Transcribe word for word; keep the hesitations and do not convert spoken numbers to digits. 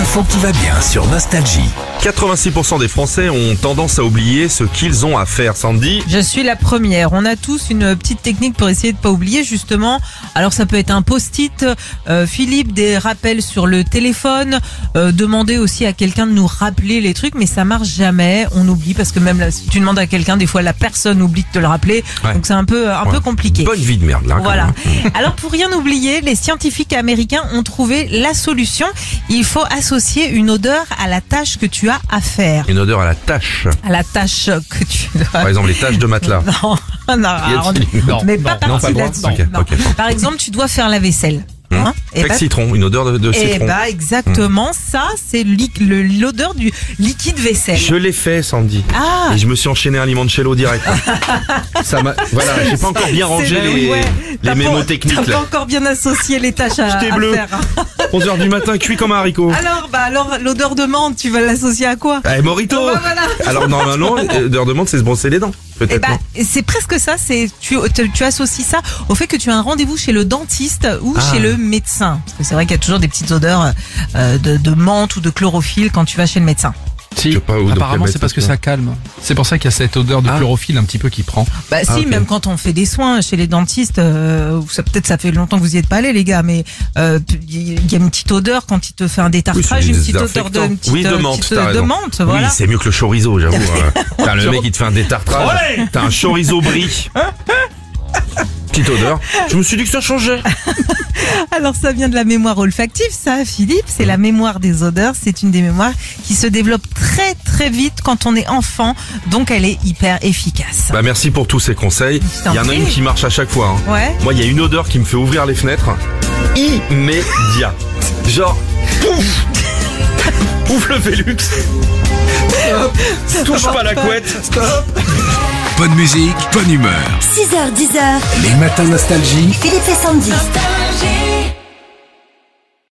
L'info qui va bien sur Nostalgie. quatre-vingt-six pour cent des Français ont tendance à oublier ce qu'ils ont à faire, Sandy. Je suis la première. On a tous une petite technique pour essayer de pas oublier, justement. Alors ça peut être un post-it, euh, Philippe, des rappels sur le téléphone, euh, demander aussi à quelqu'un de nous rappeler les trucs, mais ça marche jamais. On oublie parce que même là, si tu demandes à quelqu'un, des fois la personne oublie de te le rappeler. Ouais. Donc c'est un peu un Ouais. peu compliqué. Bonne vie de merde là. quand Voilà. même. Alors pour rien oublier, les scientifiques américains ont trouvé la solution. Il faut associer une odeur à la tâche que tu as à faire. Une odeur à la tâche. À la tâche que tu dois. Par exemple, les taches de matelas. Non, non, alors, Non, mais pas non, parti pas le droit. là-dessus. Ok, Non. ok. Par exemple, tu dois faire la vaisselle. Hum. Hein, et Avec bah, citron, une odeur de, de et citron. bah exactement, ça c'est li- le- l'odeur du liquide vaisselle. Je l'ai fait, Sandy. Ah. Et je me suis enchaîné un limoncello direct. Ça m'a. Voilà, j'ai pas encore bien rangé C'est- les, ouais. les T'as mémos pas- techniques T'as pas là. encore bien associé les tâches à, J'étais à bleu. faire. onze heures du matin, cuit comme un haricot. Alors, bah alors l'odeur de menthe, tu vas l'associer à quoi? Eh, Morito. Bah, voilà. Alors normalement, l'odeur de menthe, c'est se brosser les dents. Eh Peut-être bah, non. c'est presque ça. C'est tu, tu, tu associes ça au fait que tu as un rendez-vous chez le dentiste ou Ah. chez le médecin. Parce que c'est vrai qu'il y a toujours des petites odeurs euh, de, de menthe ou de chlorophylle quand tu vas chez le médecin. Je Si, sais pas où- dans apparemment quel c'est parce que médecin. ça calme. C'est pour ça qu'il y a cette odeur de Ah. chlorophylle un petit peu qui prend. Bah si, Ah, ok. même quand on fait des soins chez les dentistes, euh, ça peut-être ça fait longtemps que vous y êtes pas allés les gars, mais euh, il y a une petite odeur quand il te fait un détartrage, Oui, c'est une petite odeur de, désinfectant. une petite, Oui, de euh, menthe, petite, t'as euh, de raison. menthe, voilà. Oui, c'est mieux que le chorizo, j'avoue. hein. T'as le mec qui te fait un détartrage. T'as un chorizo brie. Petite odeur. Je me suis dit que ça changeait. Alors ça vient de la mémoire olfactive, ça, Philippe, c'est la mémoire des odeurs. C'est une des mémoires qui se développe très très vite quand on est enfant, donc elle est hyper efficace. Bah merci pour tous ces conseils. Je t'en Il y en a prie. une qui marche à chaque fois. hein. Ouais. Moi, il y a une odeur qui me fait ouvrir les fenêtres. Immédiat. Genre, pouf Ouvre le Velux. Stop. Touche pas la couette. Stop. Bonne musique, bonne humeur. six heures, dix heures, Les matins Nostalgie. Philippe et Sandy. Nostalgie.